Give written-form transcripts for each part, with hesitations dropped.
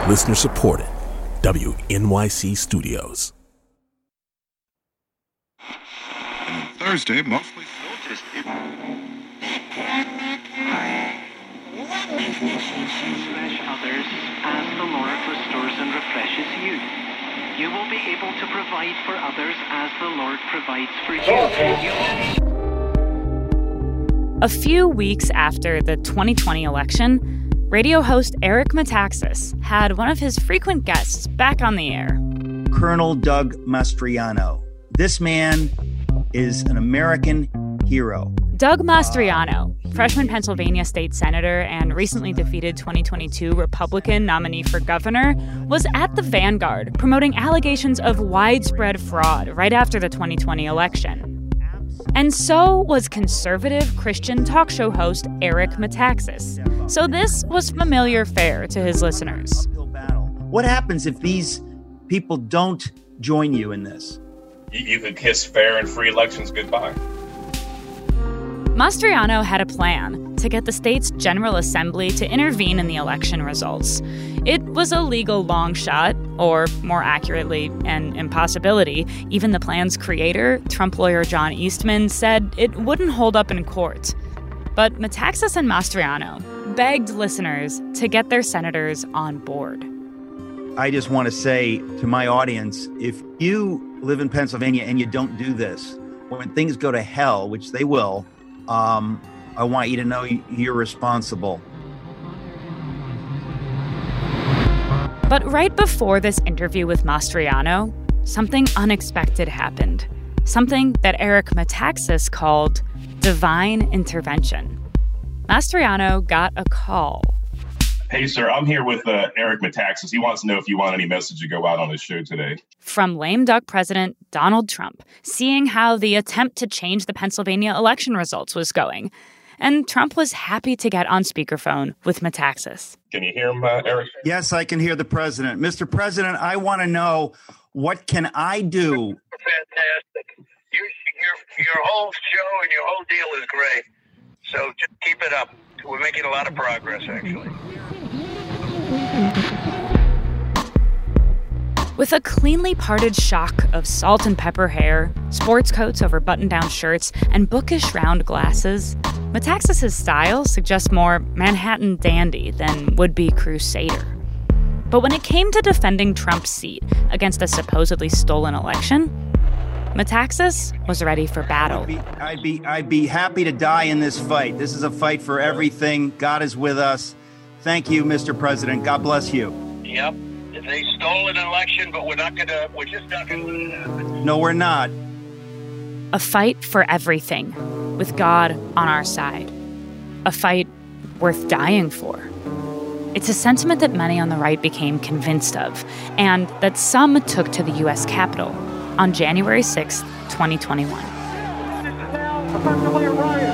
Listener supported. WNYC Studios. Thursday, mostly Slash others as the Lord restores and refreshes you. You will be able to provide for others as the Lord provides for you. A few weeks after the 2020 election, radio host Eric Metaxas had one of his frequent guests back on the air. Colonel Doug Mastriano. This man is an American hero. Doug Mastriano, freshman Pennsylvania state senator and recently defeated 2022 Republican nominee for governor, was at the vanguard promoting allegations of widespread fraud right after the 2020 election. And so was conservative Christian talk show host Eric Metaxas. So this was familiar fare to his listeners. What happens if these people don't join you in this? You could kiss fair and free elections goodbye. Mastriano had a plan to get the state's General Assembly to intervene in the election results. It was a legal long shot, or more accurately, an impossibility. Even the plan's creator, Trump lawyer John Eastman, said it wouldn't hold up in court. But Metaxas and Mastriano begged listeners to get their senators on board. I just want to say to my audience, if you live in Pennsylvania and you don't do this, when things go to hell, which they will, I want you to know you're responsible. But right before this interview with Mastriano, something unexpected happened. Something that Eric Metaxas called divine intervention. Mastriano got a call. Hey, sir, I'm here with Eric Metaxas. He wants to know if you want any message to go out on his show today. From lame duck President Donald Trump, seeing how the attempt to change the Pennsylvania election results was going. And Trump was happy to get on speakerphone with Metaxas. Can you hear him, Eric? Yes, I can hear the president. Mr. President, I want to know, what can I do? Fantastic. Your whole show and your whole deal is great. So just keep it up. We're making a lot of progress, actually. With a cleanly parted shock of salt and pepper hair, sports coats over button-down shirts, and bookish round glasses, Metaxas' style suggests more Manhattan dandy than would-be crusader. But when it came to defending Trump's seat against a supposedly stolen election, Metaxas was ready for battle. I'd be happy to die in this fight. This is a fight for everything. God is with us. Thank you, Mr. President. God bless you. Yep. They stole an election, but we're just not going to let it happen. No, we're not. A fight for everything, with God on our side. A fight worth dying for. It's a sentiment that many on the right became convinced of, and that some took to the U.S. Capitol on January 6th, 2021. This is now effectively a riot.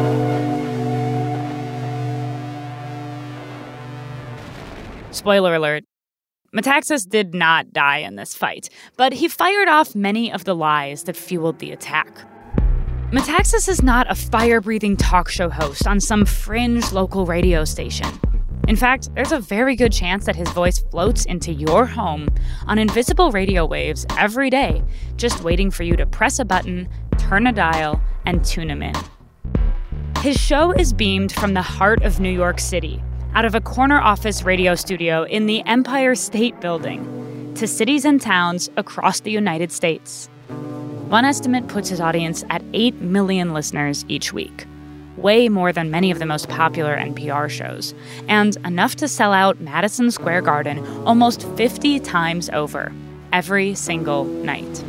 Spoiler alert. Metaxas did not die in this fight, but he fired off many of the lies that fueled the attack. Metaxas is not a fire-breathing talk show host on some fringe local radio station. In fact, there's a very good chance that his voice floats into your home on invisible radio waves every day, just waiting for you to press a button, turn a dial, and tune him in. His show is beamed from the heart of New York City, out of a corner office radio studio in the Empire State Building, to cities and towns across the United States. One estimate puts his audience at 8 million listeners each week, way more than many of the most popular NPR shows, and enough to sell out Madison Square Garden almost 50 times over, every single night.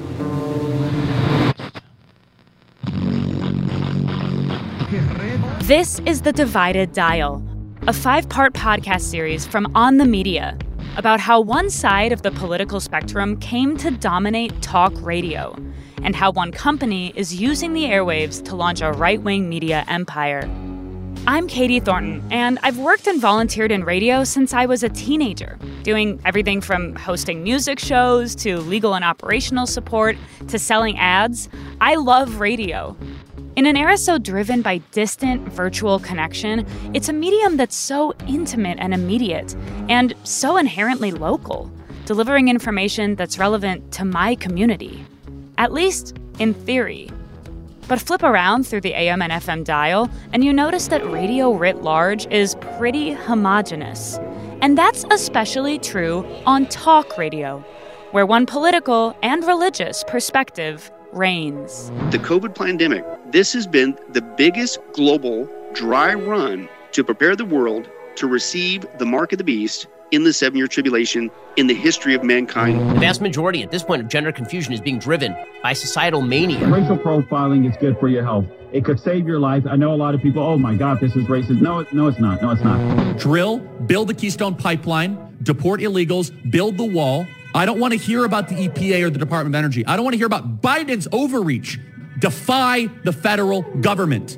This is The Divided Dial, a 5-part podcast series from On the Media about how one side of the political spectrum came to dominate talk radio, and how one company is using the airwaves to launch a right-wing media empire. I'm Katie Thornton, and I've worked and volunteered in radio since I was a teenager, doing everything from hosting music shows to legal and operational support to selling ads. I love radio. In an era so driven by distant virtual connection, it's a medium that's so intimate and immediate, and so inherently local, delivering information that's relevant to my community. At least in theory. But flip around through the AM and FM dial, and you notice that radio writ large is pretty homogenous. And that's especially true on talk radio, where one political and religious perspective reigns. The COVID pandemic, this has been the biggest global dry run to prepare the world to receive the mark of the beast in the 7-year tribulation in the history of mankind. The vast majority at this point of gender confusion is being driven by societal mania. Racial profiling is good for your health. It could save your life. I know a lot of people, oh my God, this is racist. No, it's not. No, it's not. Drill, build the Keystone Pipeline, deport illegals, build the wall. I don't want to hear about the EPA or the Department of Energy. I don't want to hear about Biden's overreach. Defy the federal government.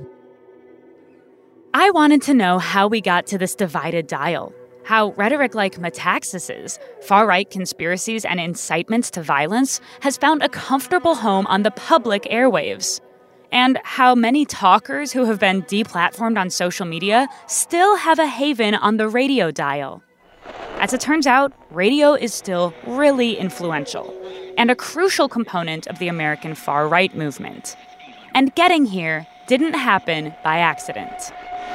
I wanted to know how we got to this divided dial. How rhetoric like Metaxas's, far-right conspiracies and incitements to violence has found a comfortable home on the public airwaves. And how many talkers who have been deplatformed on social media still have a haven on the radio dial. As it turns out, radio is still really influential and a crucial component of the American far-right movement. And getting here didn't happen by accident.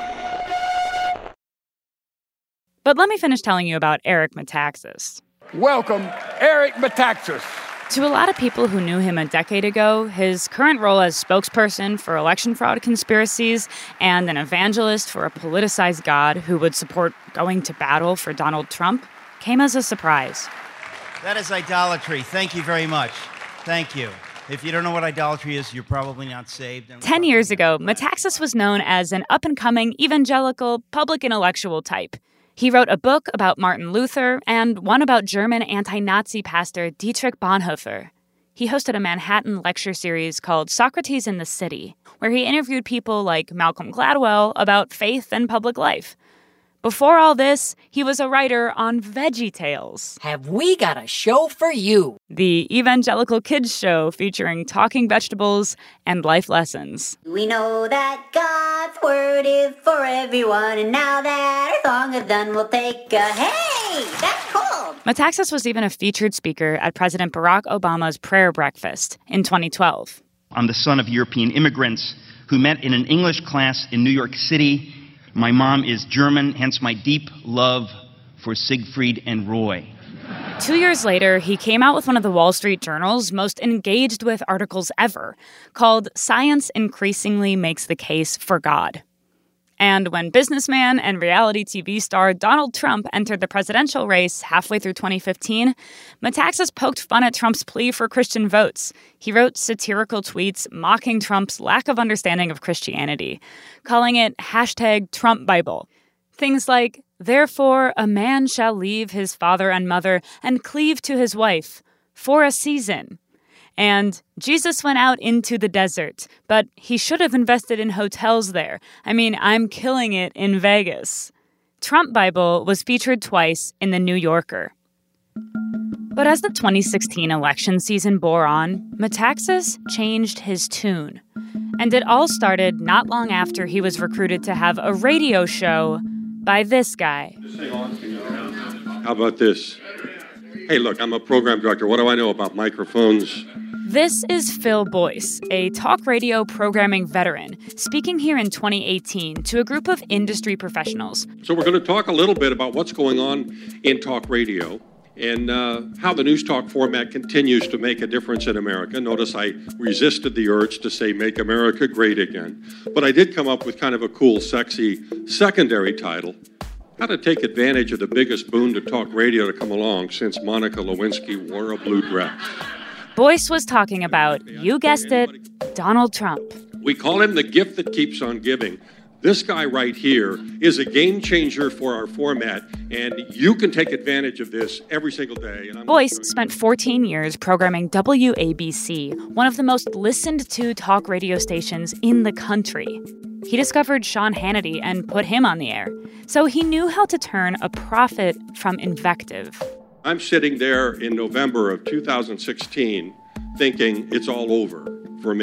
But let me finish telling you about Eric Metaxas. Welcome, Eric Metaxas. To a lot of people who knew him a decade ago, his current role as spokesperson for election fraud conspiracies and an evangelist for a politicized God who would support going to battle for Donald Trump came as a surprise. That is idolatry. Thank you very much. Thank you. If you don't know what idolatry is, you're probably not saved. 10 years ago, Metaxas was known as an up-and-coming evangelical public intellectual type. He wrote a book about Martin Luther and one about German anti-Nazi pastor Dietrich Bonhoeffer. He hosted a Manhattan lecture series called Socrates in the City, where he interviewed people like Malcolm Gladwell about faith and public life. Before all this, he was a writer on VeggieTales. Have we got a show for you? The evangelical kids show featuring talking vegetables and life lessons. We know that God's word is for everyone, and now that our song is done, we'll take a hey, that's cool. Metaxas was even a featured speaker at President Barack Obama's prayer breakfast in 2012. I'm the son of European immigrants who met in an English class in New York City. My mom is German, hence my deep love for Siegfried and Roy. 2 years later, he came out with one of the Wall Street Journal's most engaged with articles ever, called Science Increasingly Makes the Case for God. And when businessman and reality TV star Donald Trump entered the presidential race halfway through 2015, Metaxas poked fun at Trump's plea for Christian votes. He wrote satirical tweets mocking Trump's lack of understanding of Christianity, calling it #TrumpBible. Things like, "Therefore a man shall leave his father and mother and cleave to his wife for a season." And Jesus went out into the desert, but he should have invested in hotels there. I mean, I'm killing it in Vegas. Trump Bible was featured twice in The New Yorker. But as the 2016 election season bore on, Metaxas changed his tune. And it all started not long after he was recruited to have a radio show by this guy. How about this? Hey, look, I'm a program director. What do I know about microphones? This is Phil Boyce, a talk radio programming veteran, speaking here in 2018 to a group of industry professionals. So we're going to talk a little bit about what's going on in talk radio and how the news talk format continues to make a difference in America. Notice I resisted the urge to say "Make America Great Again." But I did come up with kind of a cool, sexy secondary title. How to take advantage of the biggest boon to talk radio to come along since Monica Lewinsky wore a blue dress. Boyce was talking about, you guessed it, Donald Trump. We call him the gift that keeps on giving. This guy right here is a game changer for our format, and you can take advantage of this every single day. Boyce spent 14 years programming WABC, one of the most listened to talk radio stations in the country. He discovered Sean Hannity and put him on the air, so he knew how to turn a profit from invective. I'm sitting there in November of 2016 thinking it's all over for me.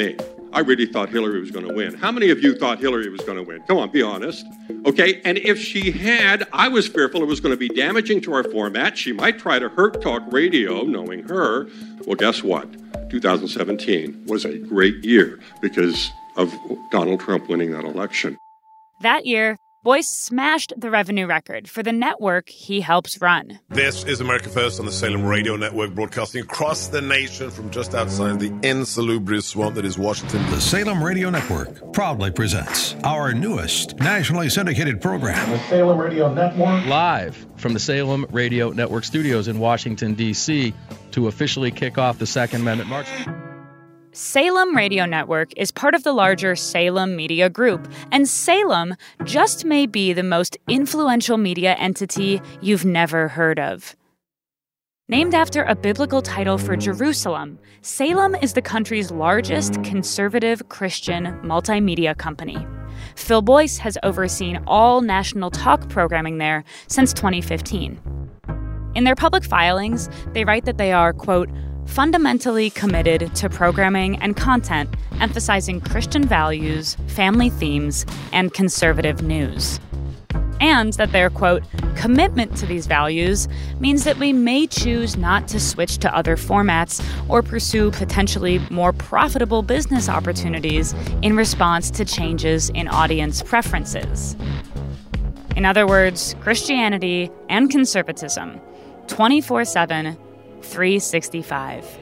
I really thought Hillary was going to win. How many of you thought Hillary was going to win? Come on, be honest. Okay, and if she had, I was fearful it was going to be damaging to our format. She might try to hurt talk radio, knowing her. Well, guess what? 2017 was a great year because of Donald Trump winning that election. That year, Boyce smashed the revenue record for the network he helps run. This is America First on the Salem Radio Network, broadcasting across the nation from just outside the insalubrious swamp that is Washington. The Salem Radio Network proudly presents our newest nationally syndicated program. The Salem Radio Network. Live from the Salem Radio Network studios in Washington, D.C. to officially kick off the Second Amendment March. Salem Radio Network is part of the larger Salem Media Group, and Salem just may be the most influential media entity you've never heard of. Named after a biblical title for Jerusalem, Salem is the country's largest conservative Christian multimedia company. Phil Boyce has overseen all national talk programming there since 2015. In their public filings, they write that they are, quote, fundamentally committed to programming and content emphasizing Christian values, family themes, and conservative news. And that their, quote, commitment to these values means that we may choose not to switch to other formats or pursue potentially more profitable business opportunities in response to changes in audience preferences. In other words, Christianity and conservatism, 24/7, 365.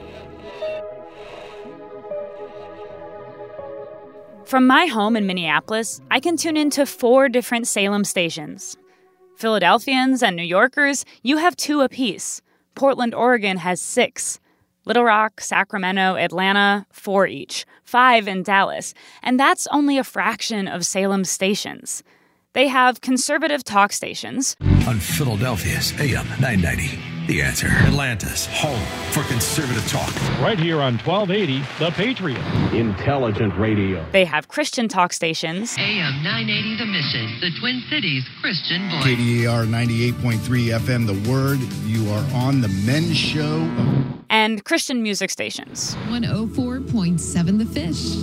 From my home in Minneapolis, I can tune into 4 different Salem stations. Philadelphians and New Yorkers, you have 2 apiece. Portland, Oregon has 6. Little Rock, Sacramento, Atlanta, 4 each. 5 in Dallas. And that's only a fraction of Salem's stations. They have conservative talk stations. On Philadelphia's AM 990. The Answer. Atlanta's home for conservative talk. Right here on 1280, The Patriot. Intelligent radio. They have Christian talk stations. AM 980, The Mission, the Twin Cities Christian voice. KDAR 98.3 FM, The Word. You are on The Men's Show. And Christian music stations. 104.7 The Fish.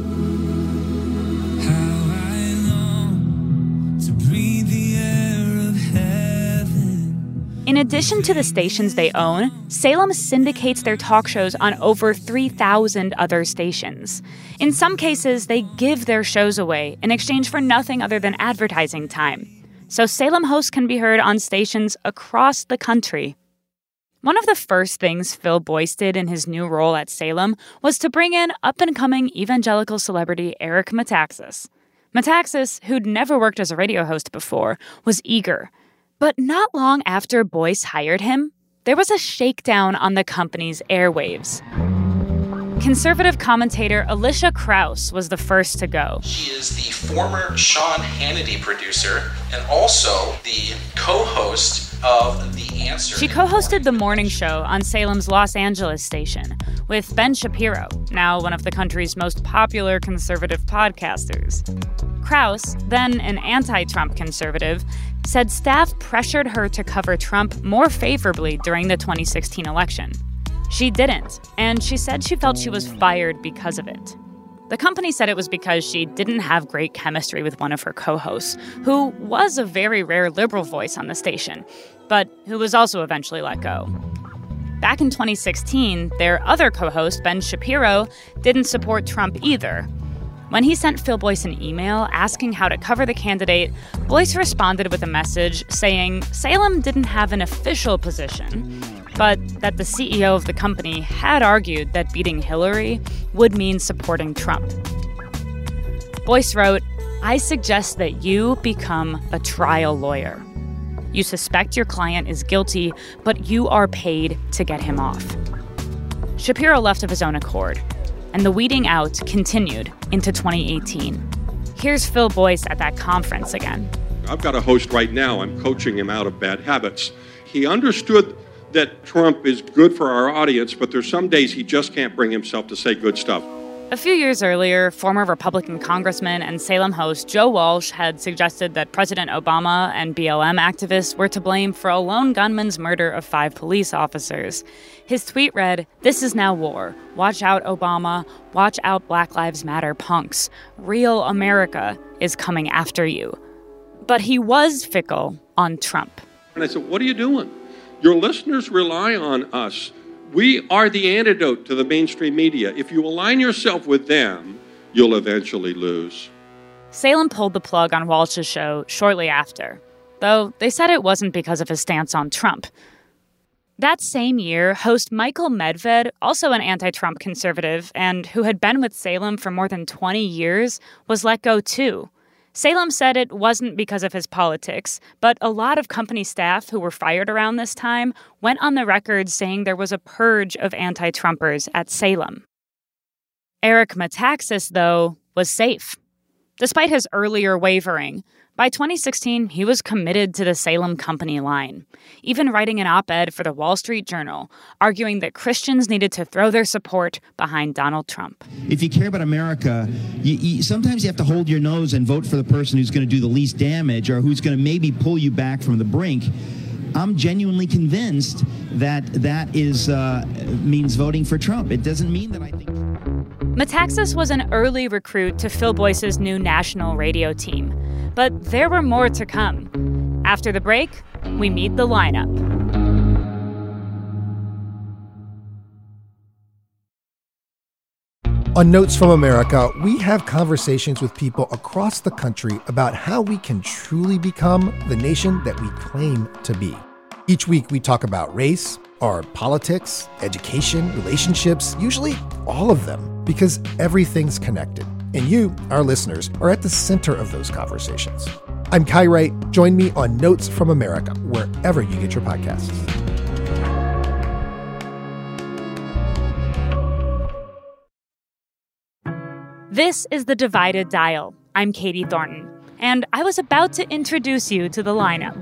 How I long to breathe the air of heaven. In addition to the stations they own, Salem syndicates their talk shows on over 3,000 other stations. In some cases, they give their shows away in exchange for nothing other than advertising time. So Salem hosts can be heard on stations across the country. One of the first things Phil Boyce did in his new role at Salem was to bring in up-and-coming evangelical celebrity Eric Metaxas. Metaxas, who'd never worked as a radio host before, was eager. But not long after Boyce hired him, there was a shakedown on the company's airwaves. Conservative commentator Alicia Krause was the first to go. She is the former Sean Hannity producer and also the co-host of The Answer. She co-hosted the morning show on Salem's Los Angeles station with Ben Shapiro, now one of the country's most popular conservative podcasters. Krause, then an anti-Trump conservative, said staff pressured her to cover Trump more favorably during the 2016 election. She didn't, and she said she felt she was fired because of it. The company said it was because she didn't have great chemistry with one of her co-hosts, who was a very rare liberal voice on the station, but who was also eventually let go. Back in 2016, their other co-host, Ben Shapiro, didn't support Trump either. When he sent Phil Boyce an email asking how to cover the candidate, Boyce responded with a message saying Salem didn't have an official position, but that the CEO of the company had argued that beating Hillary would mean supporting Trump. Boyce wrote, "I suggest that you become a trial lawyer. You suspect your client is guilty, but you are paid to get him off." Shapiro left of his own accord, and the weeding out continued into 2018. Here's Phil Boyce at that conference again. I've got a host right now. I'm coaching him out of bad habits. He understood that Trump is good for our audience, but there's some days he just can't bring himself to say good stuff. A few years earlier, former Republican congressman and Salem host Joe Walsh had suggested that President Obama and BLM activists were to blame for a lone gunman's murder of 5 police officers. His tweet read, "This is now war. Watch out, Obama. Watch out, Black Lives Matter punks. Real America is coming after you." But he was fickle on Trump. And I said, what are you doing? Your listeners rely on us. We are the antidote to the mainstream media. If you align yourself with them, you'll eventually lose. Salem pulled the plug on Walsh's show shortly after, though they said it wasn't because of his stance on Trump. That same year, host Michael Medved, also an anti-Trump conservative and who had been with Salem for more than 20 years, was let go too. Salem said it wasn't because of his politics, but a lot of company staff who were fired around this time went on the record saying there was a purge of anti-Trumpers at Salem. Eric Metaxas, though, was safe. Despite his earlier wavering, by 2016, he was committed to the Salem company line, even writing an op-ed for the Wall Street Journal, arguing that Christians needed to throw their support behind Donald Trump. If you care about America, sometimes you have to hold your nose and vote for the person who's going to do the least damage or who's going to maybe pull you back from the brink. I'm genuinely convinced that that means voting for Trump. It doesn't mean that I think... Metaxas was an early recruit to Phil Boyce's new national radio team. But there were more to come. After the break, we meet the lineup. On Notes from America, we have conversations with people across the country about how we can truly become the nation that we claim to be. Each week, we talk about race, our politics, education, relationships, usually all of them, because everything's connected. And you, our listeners, are at the center of those conversations. I'm Kai Wright. Join me on Notes from America, wherever you get your podcasts. This is The Divided Dial. I'm Katie Thornton, and I was about to introduce you to the lineup.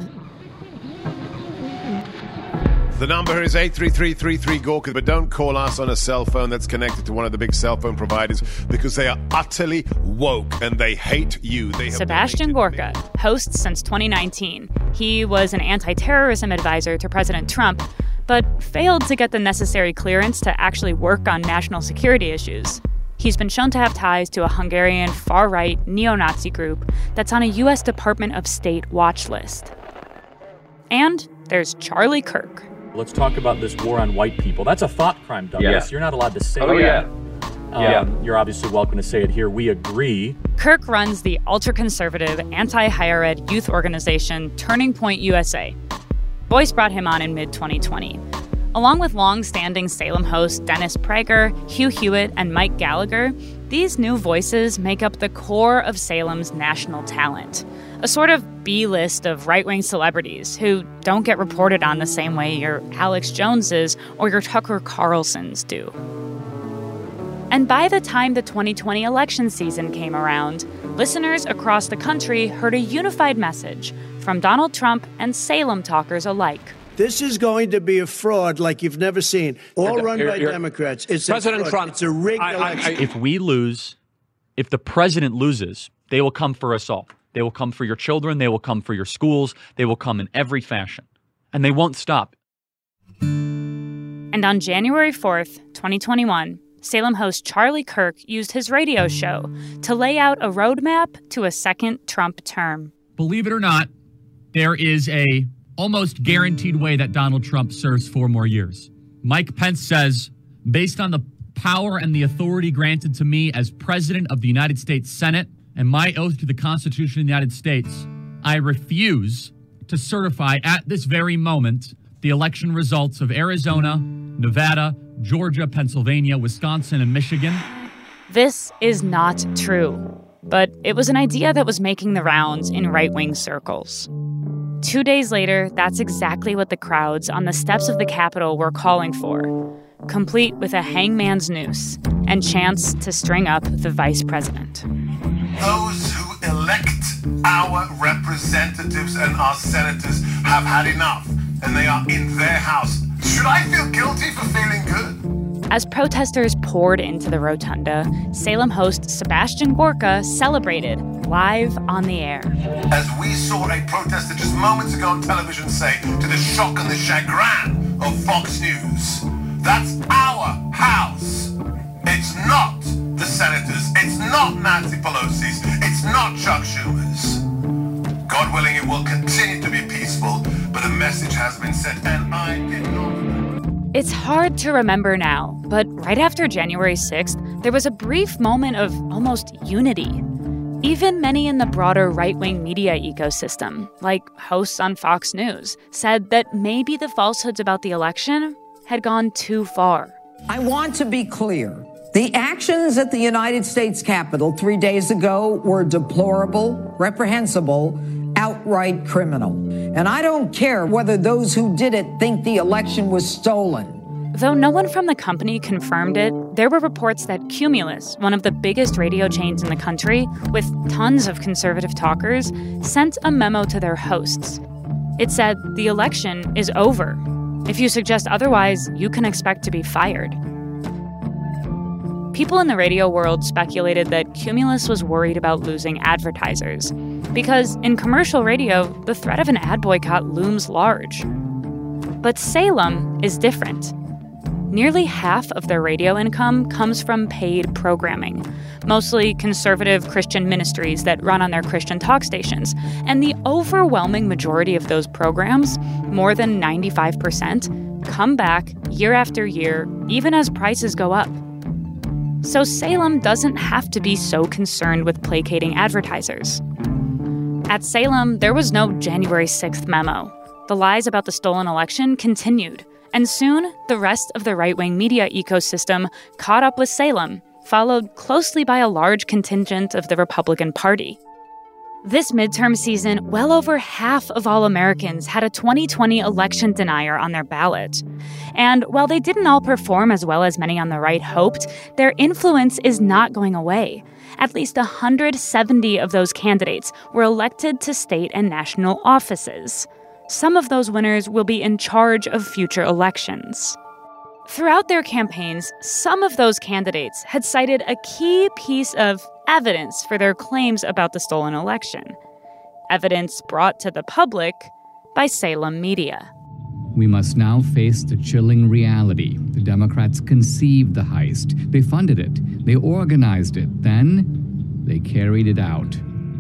The number is 833-33-GAWK, but don't call us on a cell phone that's connected to one of the big cell phone providers because they are utterly woke and they hate you. Sebastian Gorka, host since 2019. He was an anti-terrorism advisor to President Trump, but failed to get the necessary clearance to actually work on national security issues. He's been shown to have ties to a Hungarian far-right neo-Nazi group that's on a U.S. Department of State watch list. And there's Charlie Kirk. Let's talk about this war on white people. That's a thought crime, Douglas. Yeah. You're not allowed to say that. You're obviously welcome to say it here. We agree. Kirk runs the ultra-conservative, anti-higher ed youth organization Turning Point USA. Boyce brought him on in mid-2020. Along with long-standing Salem hosts Dennis Prager, Hugh Hewitt, and Mike Gallagher, these new voices make up the core of Salem's national talent. A sort of B-list of right-wing celebrities who don't get reported on the same way your Alex Joneses or your Tucker Carlsons do. And by the time the 2020 election season came around, listeners across the country heard a unified message from Donald Trump and Salem talkers alike. This is going to be a fraud like you've never seen. All run by Democrats. It's President Trump. It's a rigged election. If we lose, if the president loses, they will come for us all. They will come for your children. They will come for your schools. They will come in every fashion. And they won't stop. And on January 4th, 2021, Salem host Charlie Kirk used his radio show to lay out a roadmap to a second Trump term. Believe it or not, there is a almost guaranteed way that Donald Trump serves 4 more years. Mike Pence says, based on the power and the authority granted to me as president of the United States Senate and my oath to the Constitution of the United States, I refuse to certify at this very moment the election results of Arizona, Nevada, Georgia, Pennsylvania, Wisconsin, and Michigan. This is not true, but it was an idea that was making the rounds in right-wing circles. 2 days later, that's exactly what the crowds on the steps of the Capitol were calling for, complete with a hangman's noose and chants to string up the vice president. Those who elect our representatives and our senators have had enough, and they are in their house. Should I feel guilty for feeling good? As protesters poured into the rotunda, Salem host Sebastian Gorka celebrated live on the air. As we saw a protester just moments ago on television say, to the shock and the chagrin of Fox News, that's our house. It's not the senators. It's not Nancy Pelosi's. It's not Chuck Schumer's. God willing, it will continue to be peaceful, but the message has been sent, and I did not. It's hard to remember now, but right after January 6th, there was a brief moment of almost unity. Even many in the broader right-wing media ecosystem, like hosts on Fox News, said that maybe the falsehoods about the election had gone too far. I want to be clear. The actions at the United States Capitol 3 days ago were deplorable, reprehensible, outright criminal. And I don't care whether those who did it think the election was stolen. Though no one from the company confirmed it, there were reports that Cumulus, one of the biggest radio chains in the country, with tons of conservative talkers, sent a memo to their hosts. It said, "The election is over. If you suggest otherwise, you can expect to be fired." People in the radio world speculated that Cumulus was worried about losing advertisers, because in commercial radio, the threat of an ad boycott looms large. But Salem is different. Nearly half of their radio income comes from paid programming, mostly conservative Christian ministries that run on their Christian talk stations. And the overwhelming majority of those programs, more than 95%, come back year after year, even as prices go up. So Salem doesn't have to be so concerned with placating advertisers. At Salem, there was no January 6th memo. The lies about the stolen election continued. And soon, the rest of the right-wing media ecosystem caught up with Salem, followed closely by a large contingent of the Republican Party. This midterm season, well over half of all Americans had a 2020 election denier on their ballot. And while they didn't all perform as well as many on the right hoped, their influence is not going away. At least 170 of those candidates were elected to state and national offices. Some of those winners will be in charge of future elections. Throughout their campaigns, some of those candidates had cited a key piece of evidence for their claims about the stolen election. Evidence brought to the public by Salem Media. We must now face the chilling reality. The Democrats conceived the heist. They funded it. They organized it. Then they carried it out.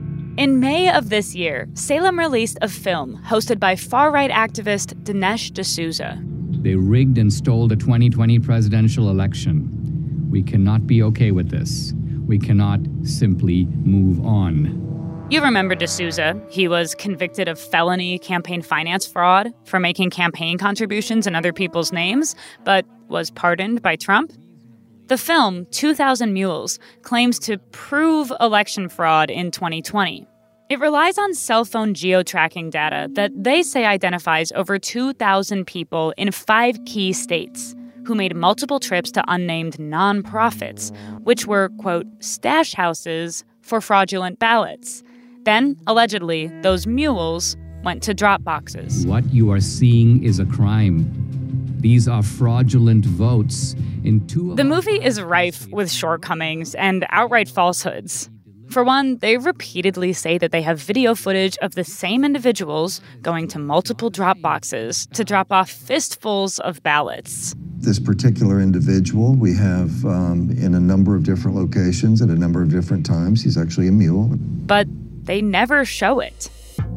In May of this year, Salem released a film hosted by far-right activist Dinesh D'Souza. They rigged and stole the 2020 presidential election. We cannot be okay with this. We cannot simply move on. You remember D'Souza. He was convicted of felony campaign finance fraud for making campaign contributions in other people's names, but was pardoned by Trump. The film, 2,000 Mules, claims to prove election fraud in 2020. It relies on cell phone geo-tracking data that they say identifies over 2,000 people in 5 key states who made multiple trips to unnamed nonprofits, which were, quote, stash houses for fraudulent ballots. Then, allegedly, those mules went to drop boxes. What you are seeing is a crime. These are fraudulent votes in two. The movie is rife with shortcomings and outright falsehoods. For one, they repeatedly say that they have video footage of the same individuals going to multiple drop boxes to drop off fistfuls of ballots. This particular individual we have in a number of different locations at a number of different times. He's actually a mule. But they never show it.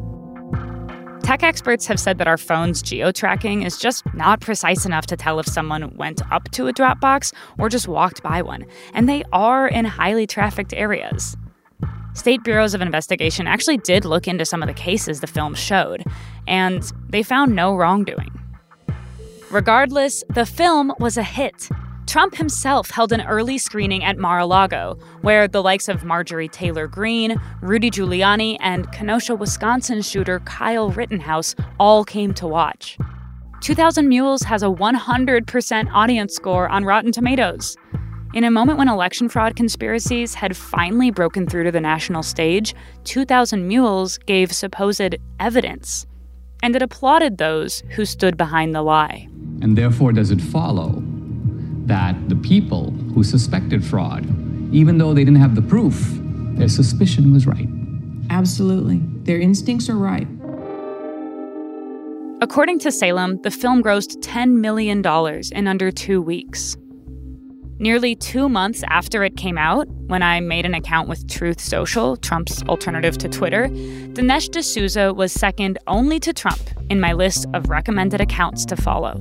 Tech experts have said that our phone's geo-tracking is just not precise enough to tell if someone went up to a drop box or just walked by one, and they are in highly trafficked areas. State bureaus of investigation actually did look into some of the cases the film showed, and they found no wrongdoing. Regardless, the film was a hit. Trump himself held an early screening at Mar-a-Lago, where the likes of Marjorie Taylor Greene, Rudy Giuliani, and Kenosha, Wisconsin shooter Kyle Rittenhouse all came to watch. 2,000 Mules has a 100% audience score on Rotten Tomatoes. In a moment when election fraud conspiracies had finally broken through to the national stage, 2,000 Mules gave supposed evidence, and it applauded those who stood behind the lie. And therefore does it follow that the people who suspected fraud, even though they didn't have the proof, their suspicion was right. Absolutely. Their instincts are right. According to Salem, the film grossed $10 million in under 2 weeks. Nearly 2 months after it came out, when I made an account with Truth Social, Trump's alternative to Twitter, Dinesh D'Souza was second only to Trump in my list of recommended accounts to follow.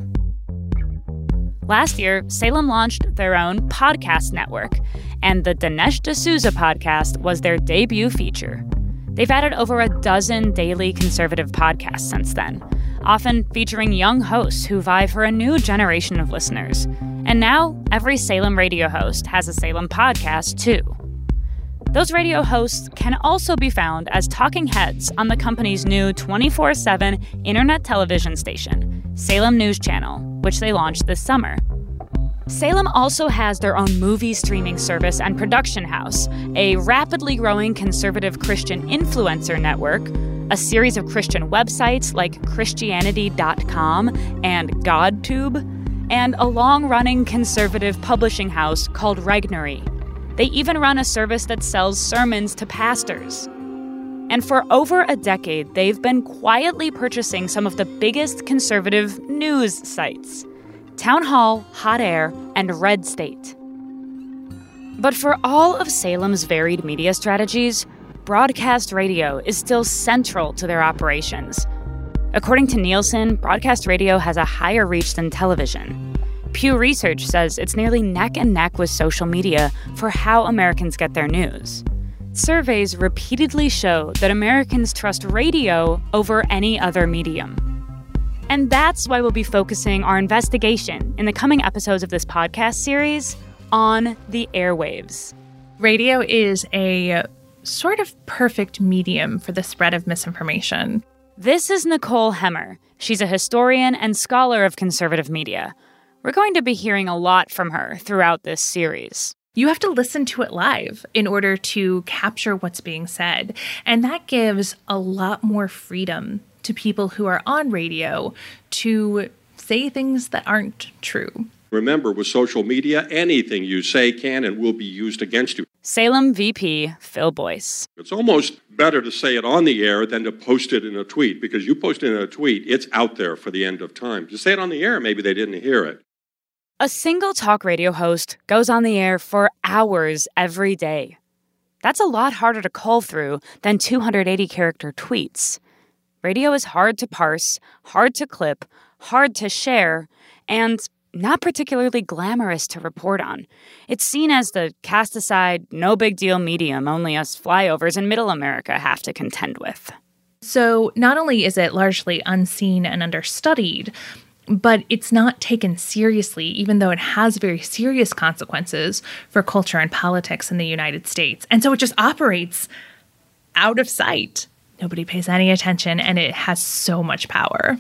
Last year, Salem launched their own podcast network, and the Dinesh D'Souza podcast was their debut feature. They've added over a dozen daily conservative podcasts since then, often featuring young hosts who vie for a new generation of listeners. And now, every Salem radio host has a Salem podcast, too. Those radio hosts can also be found as talking heads on the company's new 24/7 internet television station, Salem News Channel, which they launched this summer. Salem also has their own movie streaming service and production house, a rapidly growing conservative Christian influencer network, a series of Christian websites like Christianity.com and GodTube, and a long-running conservative publishing house called Regnery. They even run a service that sells sermons to pastors. And for over a decade, they've been quietly purchasing some of the biggest conservative news sites: Town Hall, Hot Air, and Red State. But for all of Salem's varied media strategies, broadcast radio is still central to their operations. According to Nielsen, broadcast radio has a higher reach than television. Pew Research says it's nearly neck and neck with social media for how Americans get their news. Surveys repeatedly show that Americans trust radio over any other medium. And that's why we'll be focusing our investigation in the coming episodes of this podcast series on the airwaves. Radio is a sort of perfect medium for the spread of misinformation. This is Nicole Hemmer. She's a historian and scholar of conservative media. We're going to be hearing a lot from her throughout this series. You have to listen to it live in order to capture what's being said. And that gives a lot more freedom to people who are on radio to say things that aren't true. Remember, with social media, anything you say can and will be used against you. Salem VP Phil Boyce. It's almost better to say it on the air than to post it in a tweet, because you post it in a tweet, it's out there for the end of time. To say it on the air, maybe they didn't hear it. A single talk radio host goes on the air for hours every day. That's a lot harder to cull through than 280-character tweets. Radio is hard to parse, hard to clip, hard to share, and not particularly glamorous to report on. It's seen as the cast-aside, no-big-deal medium only us flyovers in Middle America have to contend with. So not only is it largely unseen and understudied, but it's not taken seriously, even though it has very serious consequences for culture and politics in the United States. And so it just operates out of sight. Nobody pays any attention, and it has so much power.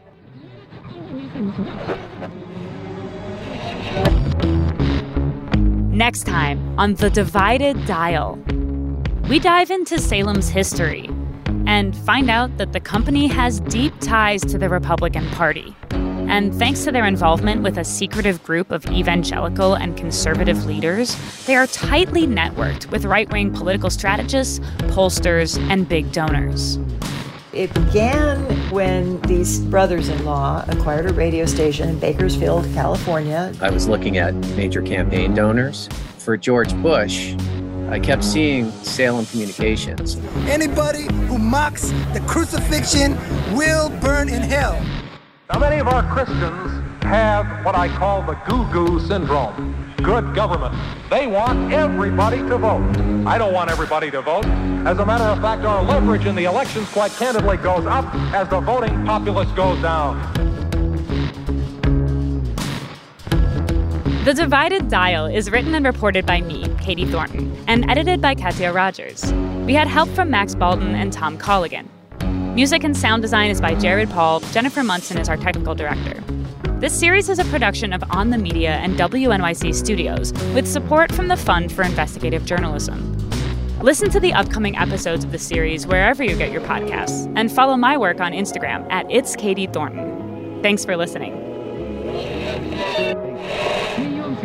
Next time on The Divided Dial, we dive into Salem's history and find out that the company has deep ties to the Republican Party. And thanks to their involvement with a secretive group of evangelical and conservative leaders, they are tightly networked with right-wing political strategists, pollsters, and big donors. It began when these brothers-in-law acquired a radio station in Bakersfield, California. I was looking at major campaign donors. For George Bush, I kept seeing Salem Communications. Anybody who mocks the crucifixion will burn in hell. Now, many of our Christians have what I call the goo-goo syndrome. Good government. They want everybody to vote. I don't want everybody to vote. As a matter of fact, our leverage in the elections quite candidly goes up as the voting populace goes down. The Divided Dial is written and reported by me, Katie Thornton, and edited by Katya Rogers. We had help from Max Balton and Tom Colligan. Music and sound design is by Jared Paul. Jennifer Munson is our technical director. This series is a production of On the Media and WNYC Studios, with support from the Fund for Investigative Journalism. Listen to the upcoming episodes of the series wherever you get your podcasts, and follow my work on Instagram at It's Katie Thornton. Thanks for listening.